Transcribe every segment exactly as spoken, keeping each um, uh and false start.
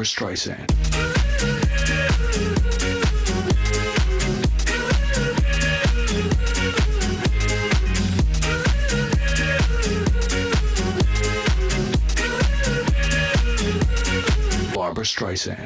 Barbra Streisand. Barbra Streisand.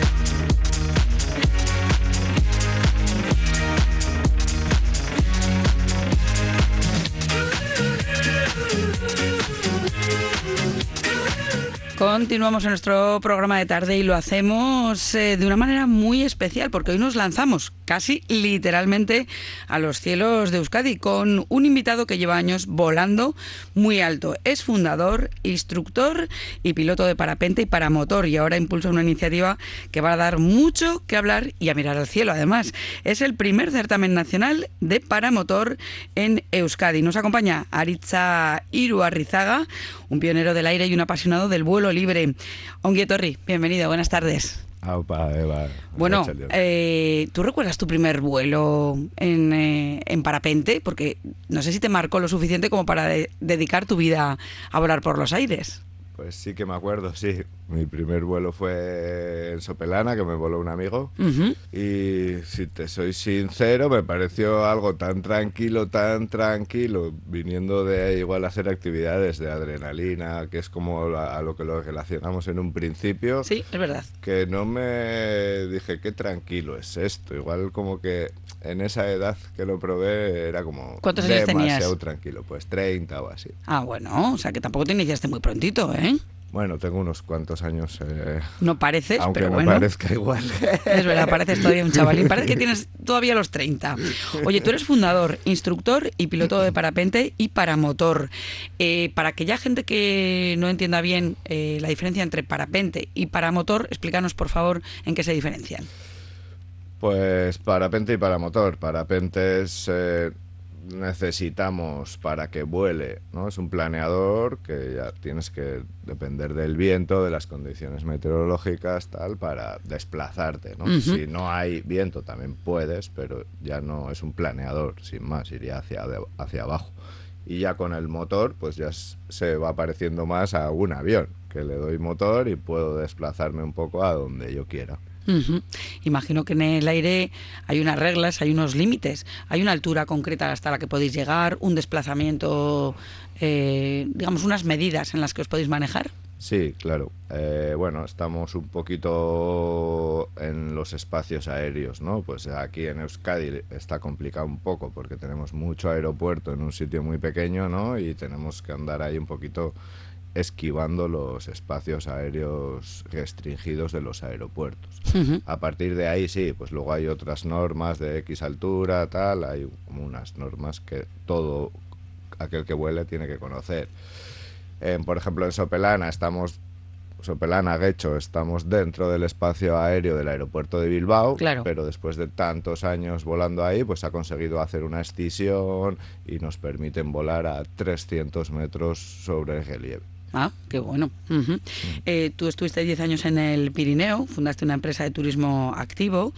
Continuamos en nuestro programa de tarde y lo hacemos eh, de una manera muy especial porque hoy nos lanzamos casi literalmente a los cielos de Euskadi con un invitado que lleva años volando muy alto. Es fundador, instructor y piloto de parapente y paramotor y ahora impulsa una iniciativa que va a dar mucho que hablar y a mirar al cielo. Además, es el primer certamen nacional de paramotor en Euskadi. Nos acompaña Aritza Iruarrizaga, un pionero del aire y un apasionado del vuelo libre. Ongi etorri, bienvenido, buenas tardes. Aupa, Eva. Bueno, eh, ¿tú recuerdas tu primer vuelo en, eh, en parapente? Porque no sé si te marcó lo suficiente como para de- dedicar tu vida a volar por los aires. Pues sí que me acuerdo, sí. Mi primer vuelo fue en Sopelana, que me voló un amigo. Uh-huh. Y si te soy sincero, me pareció algo tan tranquilo, tan tranquilo, viniendo de igual hacer actividades de adrenalina, que es como la- a lo que lo relacionamos en un principio. Sí, es verdad. Que no me dije, qué tranquilo es esto. Igual como que en esa edad que lo probé era como ¿Cuántos años tenías? demasiado tranquilo, pues treinta o así. Ah, bueno, o sea que tampoco te iniciaste muy prontito, ¿eh? Bueno, tengo unos cuantos años, eh, No pareces, aunque pero no bueno. parezca igual. Es verdad, pareces todavía un chavalín. Parece que tienes todavía los treinta. Oye, tú eres fundador, instructor y piloto de parapente y paramotor. Eh, para aquella gente que no entienda bien eh, la diferencia entre parapente y paramotor, explícanos, por favor, en qué se diferencian. Pues parapente y paramotor. Parapente es, eh, necesitamos para que vuele, ¿no? Es un planeador que ya tienes que depender del viento, de las condiciones meteorológicas, tal, para desplazarte, ¿no? Ujú. Si no hay viento también puedes, pero ya no es un planeador, sin más, iría hacia, de- hacia abajo. Y ya con el motor, pues ya s- se va pareciendo más a un avión, que le doy motor y puedo desplazarme un poco a donde yo quiera. Ujú. Imagino que en el aire hay unas reglas, hay unos límites, hay una altura concreta hasta la que podéis llegar, un desplazamiento, eh, digamos, unas medidas en las que os podéis manejar. Sí, claro. Eh, bueno, estamos un poquito en los espacios aéreos, ¿no? Pues aquí en Euskadi está complicado un poco porque tenemos mucho aeropuerto en un sitio muy pequeño, ¿no? Y tenemos que andar ahí un poquito esquivando los espacios aéreos restringidos de los aeropuertos. Ujú. A partir de ahí sí, pues luego hay otras normas de X altura, tal, hay como unas normas que todo aquel que vuele tiene que conocer. Eh, por ejemplo, en Sopelana estamos, Sopelana, Guecho, estamos dentro del espacio aéreo del aeropuerto de Bilbao, Claro. pero después de tantos años volando ahí, pues ha conseguido hacer una escisión y nos permiten volar a trescientos metros sobre el relieve. Ah, qué bueno. Ujú. Eh, tú estuviste diez años en el Pirineo, fundaste una empresa de turismo activo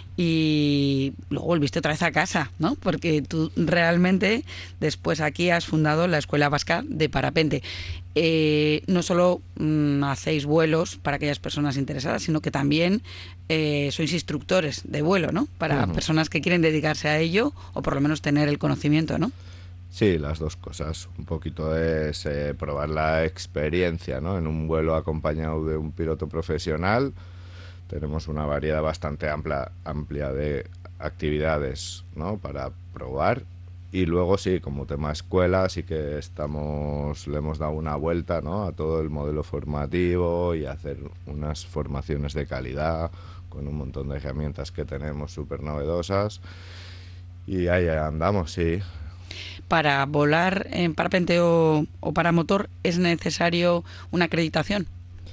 y luego volviste otra vez a casa, ¿no? Porque tú realmente después aquí has fundado la Escuela Vasca de Parapente. Eh, no solo mm, hacéis vuelos para aquellas personas interesadas, sino que también eh, sois instructores de vuelo, ¿no? Para Ujú. personas que quieren dedicarse a ello o por lo menos tener el conocimiento, ¿no? Sí, las dos cosas. Un poquito es eh, probar la experiencia, ¿no? En un vuelo acompañado de un piloto profesional. Tenemos una variedad bastante amplia, amplia de actividades, ¿no? Para probar. Y luego sí, como tema escuela, sí que estamos, le hemos dado una vuelta, ¿no? A todo el modelo formativo y hacer unas formaciones de calidad con un montón de herramientas que tenemos súper novedosas. Y ahí andamos, sí. Para volar en parapente o, o paramotor es necesario una acreditación.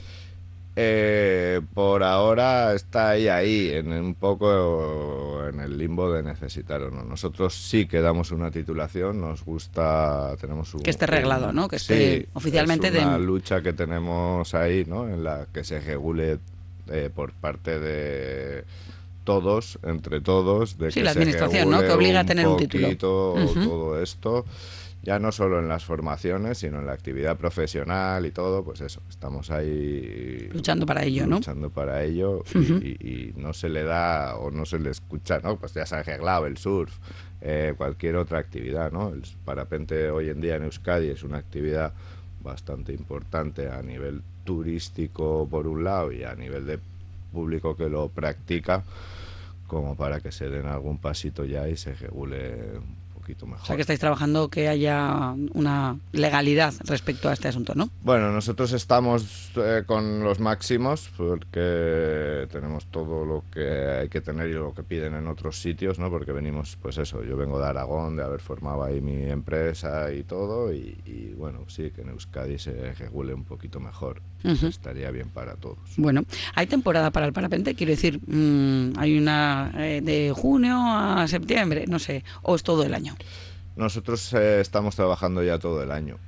Eh, por ahora está ahí, ahí, en un poco en el limbo de necesitar o no. Nosotros sí que damos una titulación, nos gusta, tenemos un... Que esté reglado, un- ¿no? Que esté sí, oficialmente es una de- lucha que tenemos ahí, ¿no? En la que se regule eh, por parte de todos, entre todos, de Sí, que la se administración, ¿no? regule Que obliga a tener un título. poquito Ujú. todo esto. ya no solo en las formaciones, sino en la actividad profesional y todo, pues eso, estamos ahí luchando para ello, ¿no? Luchando para ello y, Uh-huh. y, y no se le da o no se le escucha, ¿no? Pues ya se ha arreglado el surf, eh, cualquier otra actividad, ¿no? El parapente hoy en día en Euskadi es una actividad bastante importante a nivel turístico por un lado y a nivel de público que lo practica, como para que se den algún pasito ya y se regule un poquito mejor. O sea, que estáis trabajando que haya una legalidad respecto a este asunto, ¿no? Bueno, nosotros estamos eh, con los máximos porque tenemos todo lo que hay que tener y lo que piden en otros sitios, ¿no? Porque venimos, pues eso, yo vengo de Aragón, de haber formado ahí mi empresa y todo, y, y bueno, sí, que en Euskadi se regule un poquito mejor. Uh-huh. Estaría bien para todos. Bueno, ¿hay temporada para el parapente? Quiero decir, mmm, ¿hay una eh, de junio a septiembre? No sé, ¿o es todo el año? Nosotros eh, estamos trabajando ya todo el año.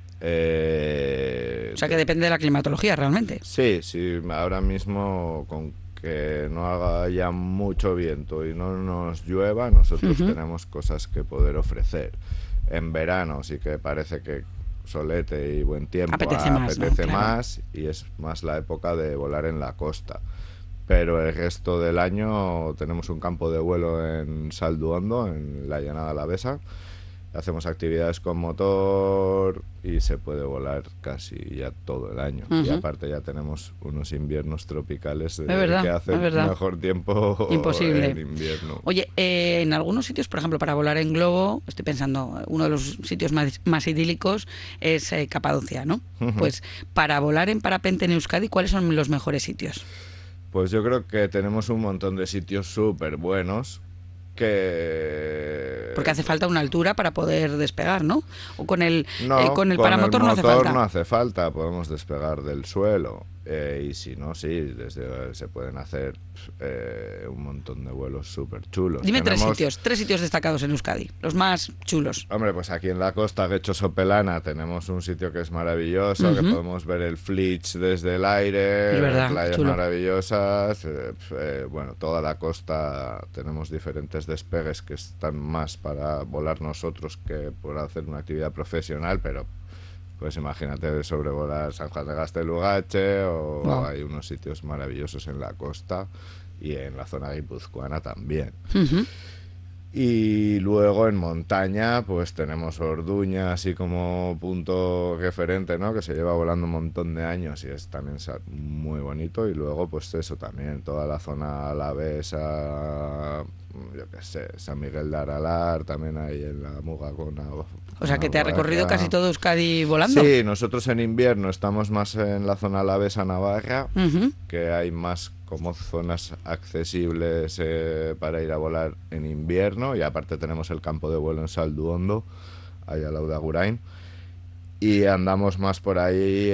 Eh, o sea que depende de la climatología realmente. Sí, sí, ahora mismo con que no haga ya mucho viento y no nos llueva, nosotros uh-huh. tenemos cosas que poder ofrecer. En verano sí que parece que solete y buen tiempo apetece más, apetece ¿no? más claro. Y es más la época de volar en la costa. Pero el resto del año tenemos un campo de vuelo en Salduondo, en la Llanada Alavesa. Hacemos actividades con motor y se puede volar casi ya todo el año. Uh-huh. Y aparte ya tenemos unos inviernos tropicales de, verdad, que hacen mejor tiempo imposible en invierno. Oye, eh, en algunos sitios, por ejemplo, para volar en globo, estoy pensando, uno de los sitios más, más idílicos es eh, Capadocia, ¿no? Uh-huh. Pues para volar en parapente en Euskadi, ¿cuáles son los mejores sitios? Pues yo creo que tenemos un montón de sitios súper buenos. Que... Porque hace falta una altura para poder despegar, ¿no? O con el, no, eh, con el con paramotor el no hace falta. no hace falta, podemos despegar del suelo. Eh, y si no, sí, desde se pueden hacer eh, un montón de vuelos súper chulos. Dime Tenemos... tres sitios, tres sitios destacados en Euskadi, los más chulos. Hombre, pues aquí en la costa, Getxo-Sopelana, tenemos un sitio que es maravilloso, uh-huh. que podemos ver el Flitch desde el aire, es verdad, playas chulo. maravillosas. Eh, eh, bueno, toda la costa tenemos diferentes despegues que están más para volar nosotros que por hacer una actividad profesional, pero... Pues imagínate sobrevolar San Juan de Gaztelugatxe o wow. Hay unos sitios maravillosos en la costa y en la zona guipuzcoana también. Uh-huh. Y luego en montaña pues tenemos Orduña así como punto referente, ¿no? Que se lleva volando un montón de años y es también muy bonito. Y luego pues eso también, toda la zona alavesa, yo qué sé, San Miguel de Aralar, también ahí en la Mugagona. O sea que te ha recorrido casi todo Euskadi volando. Sí, nosotros en invierno estamos más en la zona alavesa Navarra, uh-huh. que hay más como zonas accesibles eh, para ir a volar en invierno, y aparte tenemos el campo de vuelo en Salduondo, allá al lado de Agurain, y andamos más por ahí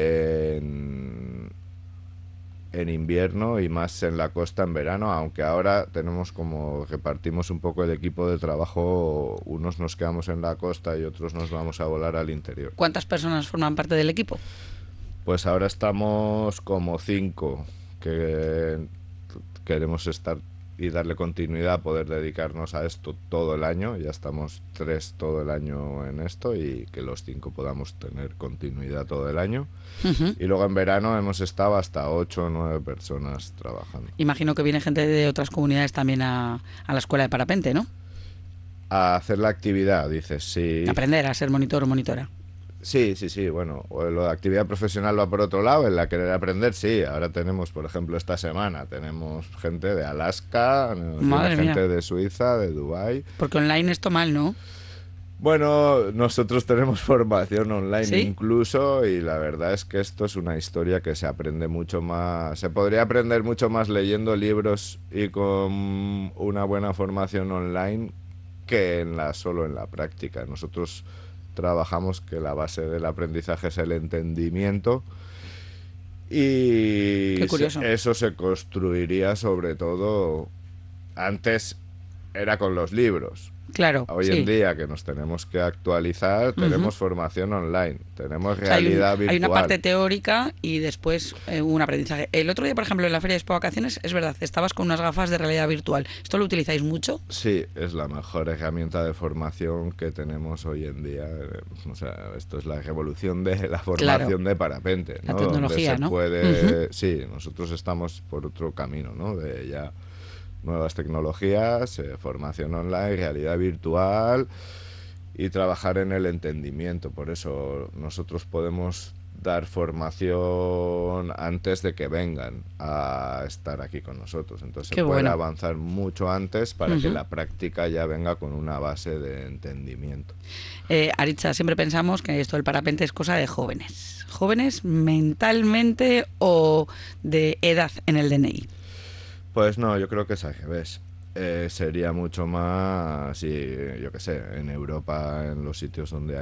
en, en invierno y más en la costa en verano, aunque ahora tenemos como repartimos un poco el equipo de trabajo, unos nos quedamos en la costa y otros nos vamos a volar al interior. ¿Cuántas personas forman parte del equipo? Pues ahora estamos como cinco, que queremos estar y darle continuidad, poder dedicarnos a esto todo el año. Ya estamos tres todo el año en esto y que los cinco podamos tener continuidad todo el año. Uh-huh. Y luego en verano hemos estado hasta ocho o nueve personas trabajando. Imagino que viene gente de otras comunidades también a, a la escuela de parapente, ¿no? A hacer la actividad, dices, sí. Aprender a ser monitor o monitora. Sí, sí, sí, bueno, lo de actividad profesional va por otro lado, en la querer aprender, sí. Ahora tenemos, por ejemplo, esta semana, tenemos gente de Alaska, gente mía. de Suiza, de Dubái. Porque online esto mal, ¿no? Bueno, nosotros tenemos formación online ¿Sí? incluso, y la verdad es que esto es una historia que se aprende mucho más, se podría aprender mucho más leyendo libros y con una buena formación online que en la solo en la práctica. Nosotros trabajamos que la base del aprendizaje es el entendimiento y Qué curioso. eso se construiría sobre todo antes era con los libros. Claro, Hoy sí. en día que nos tenemos que actualizar, tenemos uh-huh. formación online, tenemos realidad o sea, hay un, virtual. Hay una parte teórica y después eh, un aprendizaje. El otro día, por ejemplo, en la Feria de Expo Vacaciones, es verdad, estabas con unas gafas de realidad virtual. ¿Esto lo utilizáis mucho? Sí, es la mejor herramienta de formación que tenemos hoy en día. O sea, esto es la revolución de la formación claro. de parapente, ¿no? La tecnología, Donde se ¿no? puede... Uh-huh. Sí, nosotros estamos por otro camino, ¿no? De ya... nuevas tecnologías, eh, formación online, realidad virtual y trabajar en el entendimiento. Por eso nosotros podemos dar formación antes de que vengan a estar aquí con nosotros. Entonces Qué se puede bueno. avanzar mucho antes para uh-huh. que la práctica ya venga con una base de entendimiento. Eh, Aritza, siempre pensamos que esto del parapente es cosa de jóvenes. ¿Jóvenes mentalmente o de edad en el D N I? Pues no, yo creo que es al revés. Eh, sería mucho más, sí, yo qué sé, en Europa, en los sitios donde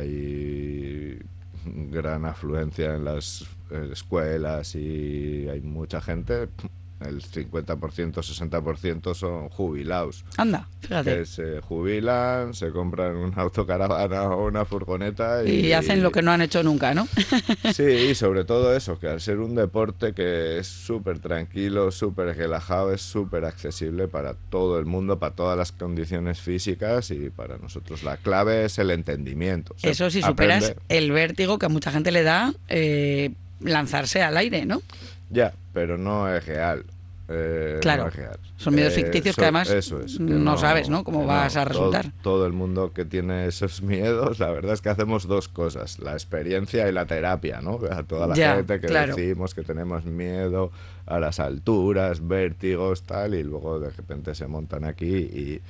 hay gran afluencia en las eh, escuelas y hay mucha gente, el cincuenta por ciento, sesenta por ciento son jubilados. Anda, fíjate. Que se jubilan, se compran una autocaravana o una furgoneta y... Y hacen lo que no han hecho nunca, ¿no? Sí, y sobre todo eso, que al ser un deporte que es súper tranquilo, súper relajado, es súper accesible para todo el mundo, para todas las condiciones físicas y para nosotros la clave es el entendimiento. O sea, eso si superas aprende... el vértigo que a mucha gente le da eh, lanzarse al aire, ¿no? Ya, pero no es real. Eh, claro, no es real. Son miedos eh, ficticios so, que además eso es, que no, no sabes, ¿no? Cómo vas no, a resultar. Todo, todo el mundo que tiene esos miedos, la verdad es que hacemos dos cosas, la experiencia y la terapia, ¿no? A toda la ya, gente que claro. decimos que tenemos miedo a las alturas, vértigos, tal, y luego de repente se montan aquí y...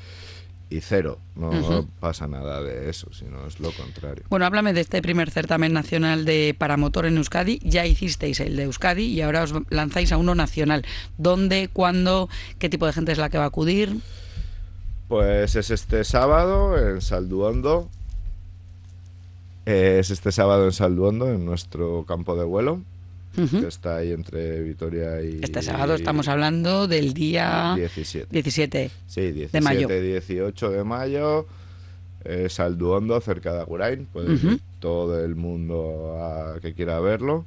y cero, no uh-huh. pasa nada de eso, sino es lo contrario. Bueno, háblame de este primer certamen nacional de paramotor en Euskadi. Ya hicisteis el de Euskadi y ahora os lanzáis a uno nacional. ¿Dónde, cuándo, qué tipo de gente es la que va a acudir? Pues es este sábado en Salduondo. Es este sábado en Salduondo, en nuestro campo de vuelo. Uh-huh. Que está ahí entre Vitoria y... Este sábado estamos hablando del día diecisiete. diecisiete sí, diecisiete, de mayo. dieciocho de mayo, eh, Salduondo, cerca de Agurain. Puede uh-huh. ir todo el mundo a, que quiera verlo.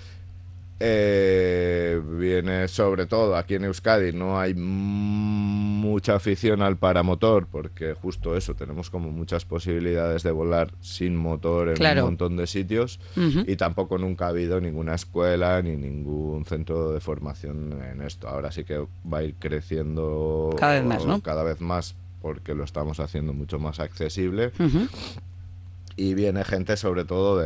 Eh, viene sobre todo aquí en Euskadi, no hay mucha afición al paramotor porque justo eso, tenemos como muchas posibilidades de volar sin motor en claro. un montón de sitios uh-huh. y tampoco nunca ha habido ninguna escuela ni ningún centro de formación en esto. Ahora sí que va a ir creciendo cada vez más, ¿no? Cada vez más porque lo estamos haciendo mucho más accesible. Uh-huh. Y viene gente sobre todo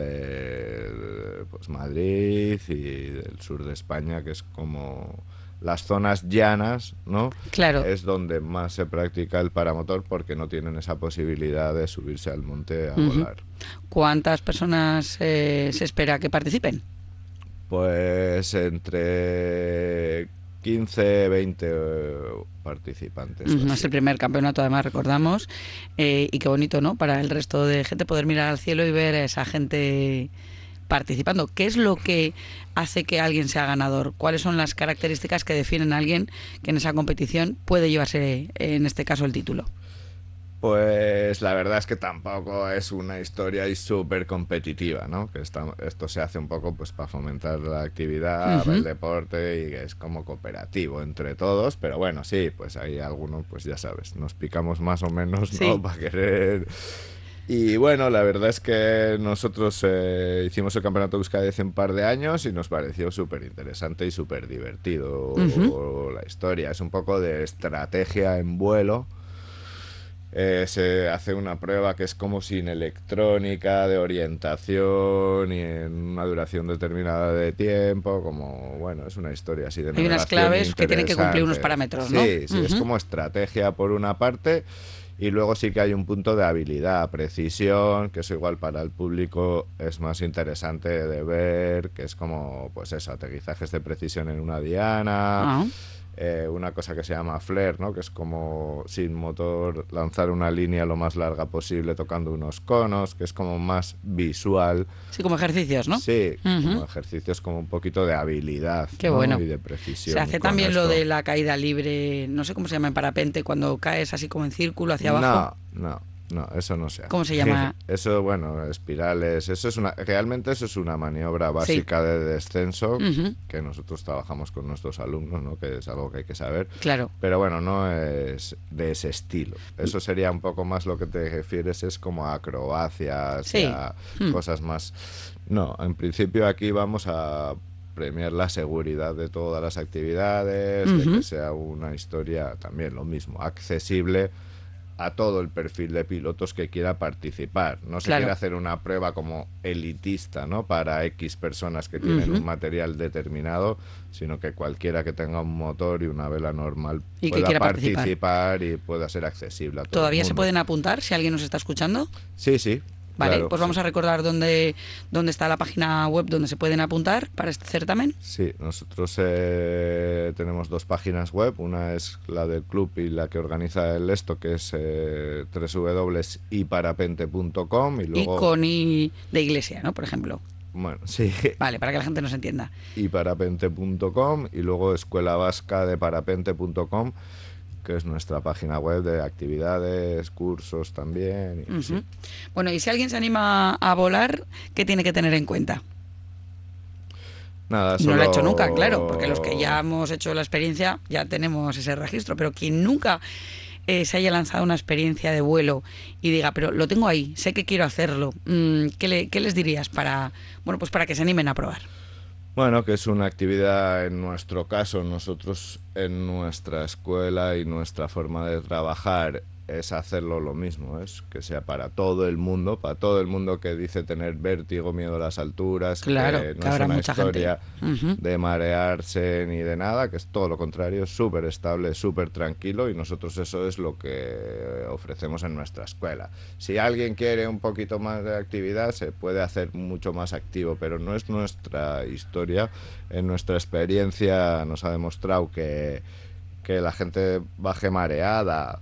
de pues, Madrid y del sur de España, que es como las zonas llanas, ¿no? Claro. Es donde más se practica el paramotor porque no tienen esa posibilidad de subirse al monte a uh-huh. volar. ¿Cuántas personas eh, se espera que participen? Pues entre quince, veinte participantes. Uh-huh. Es el primer campeonato, además, recordamos. Eh, y qué bonito, ¿no? Para el resto de gente poder mirar al cielo y ver a esa gente participando. ¿Qué es lo que hace que alguien sea ganador? ¿Cuáles son las características que definen a alguien que en esa competición puede llevarse, en este caso, el título? Pues la verdad es que tampoco es una historia y súper competitiva, ¿no? Que esta, esto se hace un poco pues para fomentar la actividad, uh-huh. el deporte y que es como cooperativo entre todos, pero bueno, sí, pues hay algunos, pues ya sabes, nos picamos más o menos, ¿no? Sí. Para querer... Y bueno, la verdad es que nosotros eh, hicimos el Campeonato de Euskadi hace un par de años y nos pareció súper interesante y súper divertido uh-huh. la historia. Es un poco de estrategia en vuelo. Eh, se hace una prueba que es como sin electrónica, de orientación y en una duración determinada de tiempo, como, bueno, es una historia así de Hay unas claves que tienen que cumplir unos parámetros, ¿no? Sí, sí, uh-huh. es como estrategia por una parte y luego sí que hay un punto de habilidad, precisión, que eso igual para el público es más interesante de ver, que es como, pues eso, aterrizajes de precisión en una diana... Uh-huh. eh, una cosa que se llama flare, ¿no? Que es como sin motor lanzar una línea lo más larga posible tocando unos conos, que es como más visual. Sí, como ejercicios, ¿no? Sí, Uh-huh. como ejercicios como un poquito de habilidad, Qué ¿no? bueno. Y de precisión. Se hace con también esto. lo de la caída libre, no sé cómo se llama en parapente, cuando caes así como en círculo hacia abajo. No, no, no, eso no se hace. ¿Cómo se llama? Eso, bueno, espirales, eso es una, realmente eso es una maniobra básica Sí. de descenso Uh-huh. que nosotros trabajamos con nuestros alumnos, ¿no? Que es algo que hay que saber. Claro. Pero bueno, no es de ese estilo. Eso sería un poco más lo que te refieres, es como a acrobacias, Sí. a Hmm. cosas más. No, en principio aquí vamos a premiar la seguridad de todas las actividades, de Uh-huh. que sea una historia también lo mismo, accesible a todo el perfil de pilotos que quiera participar. No se Claro. quiere hacer una prueba como elitista, ¿no? Para X personas que tienen Uh-huh. un material determinado, sino que cualquiera que tenga un motor y una vela normal Y que pueda quiera participar. participar. Y pueda ser accesible a todo ¿Todavía el se mundo. pueden apuntar si alguien nos está escuchando? Sí, sí. Vale, claro, pues vamos sí. a recordar dónde, dónde está la página web donde se pueden apuntar para este certamen. Sí, nosotros eh, tenemos dos páginas web, una es la del club y la que organiza el esto, que es eh, doble u doble u doble u punto i parapente punto com y luego... Y con I de iglesia, ¿no? Por ejemplo. Bueno, sí, Vale, para que la gente nos entienda. i parapente punto com y luego escuela vasca de parapente punto com, que es nuestra página web de actividades, cursos también. Y, Uh-huh. sí. Bueno, y si alguien se anima a volar, ¿qué tiene que tener en cuenta? Nada, No solo... lo ha hecho nunca, claro, porque los que ya hemos hecho la experiencia ya tenemos ese registro, pero quien nunca eh, se haya lanzado una experiencia de vuelo y diga, pero lo tengo ahí, sé que quiero hacerlo, mm, ¿qué, le, ¿qué les dirías para, bueno, pues para que se animen a probar? Bueno, que es una actividad, en nuestro caso, nosotros en nuestra escuela y nuestra forma de trabajar es hacerlo lo mismo, es que sea para todo el mundo, para todo el mundo que dice tener vértigo, miedo a las alturas, Claro, que no que es habrá una mucha historia gente. Ujú. de marearse ni de nada, que es todo lo contrario, súper estable, súper tranquilo, y nosotros eso es lo que ofrecemos en nuestra escuela. Si alguien quiere un poquito más de actividad, se puede hacer mucho más activo, pero no es nuestra historia. En nuestra experiencia nos ha demostrado que, que la gente baje mareada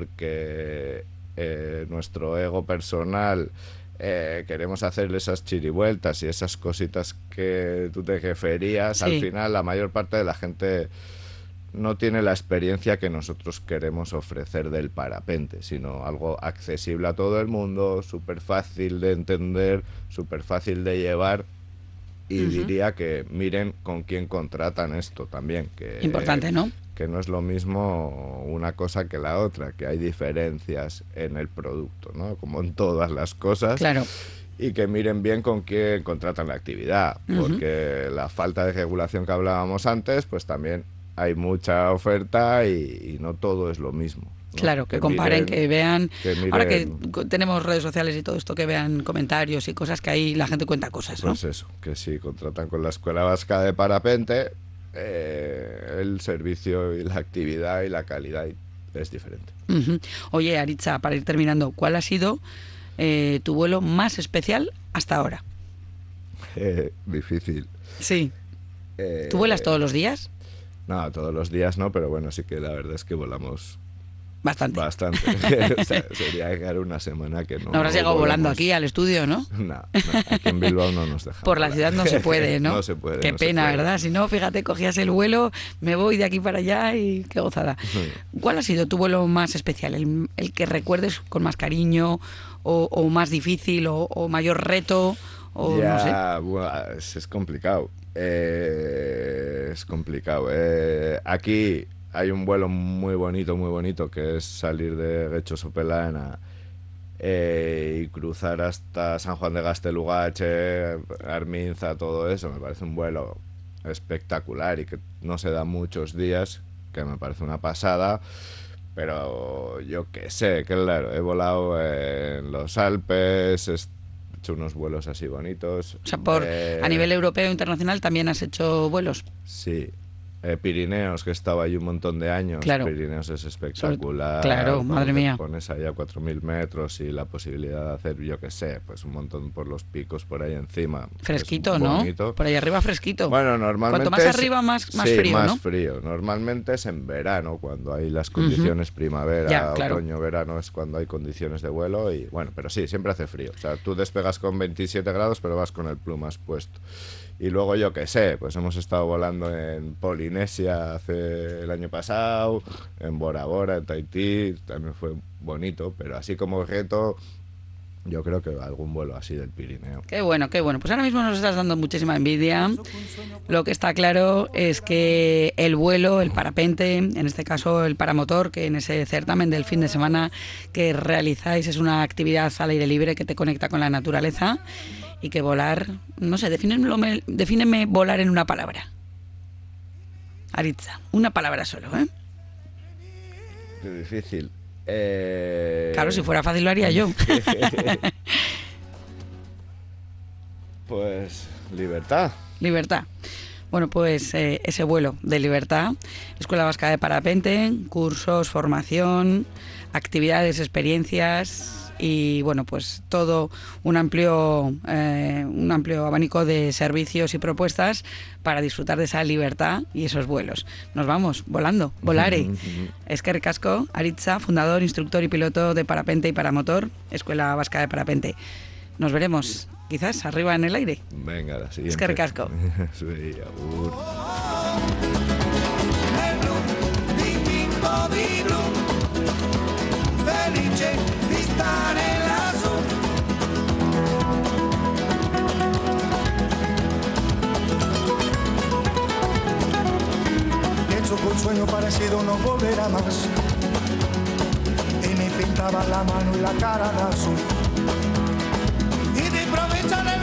porque eh, nuestro ego personal eh, queremos hacerle esas chirivueltas y esas cositas que tú te referías. Sí. Al final la mayor parte de la gente no tiene la experiencia que nosotros queremos ofrecer del parapente, sino algo accesible a todo el mundo, súper fácil de entender, súper fácil de llevar. Y Ujú. diría que miren con quién contratan esto también, que Importante, ¿no? que no es lo mismo una cosa que la otra, que hay diferencias en el producto, ¿no? Como en todas las cosas. Claro. Y que miren bien con quién contratan la actividad, Ujú. porque la falta de regulación que hablábamos antes, pues también hay mucha oferta y, y no todo es lo mismo, ¿no? Claro, que comparen, miren- que vean. que miren- Ahora que co- tenemos redes sociales y todo esto, que vean comentarios y cosas que ahí la gente cuenta cosas, ¿no? Pues eso, que si contratan con la Escuela Vasca de Parapente, eh, el servicio y la actividad y la calidad es diferente. Ujú. Oye, Aritza, para ir terminando, ¿cuál ha sido eh, tu vuelo más especial hasta ahora? Eh, difícil. Sí. Eh, ¿Tú vuelas todos los días? No, todos los días no, pero bueno, sí que la verdad es que volamos Bastante. bastante. O sea, sería llegar una semana que no. No habrás llegado volando volamos. aquí al estudio, ¿no? No, no, aquí en Bilbao no nos dejan. Por la volar. ciudad no se puede, ¿no? No se puede. Qué no se pena, puede. ¿verdad? Si no, fíjate, cogías el vuelo, me voy de aquí para allá y qué gozada. ¿Cuál ha sido tu vuelo más especial? ¿El, el que recuerdes con más cariño o, o más difícil o, o mayor reto? O ya, no sé. buah, es, es complicado. Eh, es complicado. Eh, aquí hay un vuelo muy bonito, muy bonito, que es salir de Getxo-Sopelana eh, y cruzar hasta San Juan de Gastelugache, Arminza, todo eso. Me parece un vuelo espectacular y que no se da muchos días, que me parece una pasada. Pero yo qué sé, claro, he volado en los Alpes, he hecho unos vuelos así bonitos. O sea, por, Eh, a nivel europeo e internacional también has hecho vuelos. Sí. Eh, Pirineos, que estaba ahí un montón de años. Claro. Pirineos es espectacular. Claro, madre mía. Te pones ahí a cuatro mil metros y la posibilidad de hacer, yo qué sé, pues un montón por los picos por ahí encima. Fresquito, ¿no? Por ahí arriba fresquito. Bueno, normalmente... Cuanto más es, arriba, más, más sí, frío, más ¿no? frío. Normalmente es en verano, cuando hay las condiciones, uh-huh. primavera, ya, claro. otoño, verano, es cuando hay condiciones de vuelo y, bueno, pero sí, siempre hace frío. O sea, tú despegas con veintisiete grados, pero vas con el plumas puesto. Y luego, yo qué sé, pues hemos estado volando en Polinesia hace el año pasado, en Bora Bora, en Tahití, también fue bonito, pero así como reto, yo creo que algún vuelo así del Pirineo. Qué bueno, qué bueno. Pues ahora mismo nos estás dando muchísima envidia. Lo que está claro es que el vuelo, el parapente, en este caso el paramotor, que en ese certamen del fin de semana que realizáis es una actividad al aire libre que te conecta con la naturaleza. Y que volar, no sé, defíneme, defíneme volar en una palabra. Aritza, una palabra solo, ¿eh? Qué difícil. Eh... Claro, si fuera fácil lo haría yo. Pues libertad. Libertad. Bueno, pues eh, ese vuelo de libertad, Escuela Vasca de Parapente, cursos, formación, actividades, experiencias... y bueno, pues todo un amplio eh, un amplio abanico de servicios y propuestas para disfrutar de esa libertad y esos vuelos. Nos vamos volando, volare. Eskerrik asko, Aritza, fundador, instructor y piloto de parapente y paramotor, Escuela Vasca de Parapente. Nos veremos quizás arriba en el aire. Venga, la siguiente. Eskerrik asko. Sí, agur. Un sueño parecido no volverá más. Y me pintaba la mano y la cara de azul. Y de aprovechar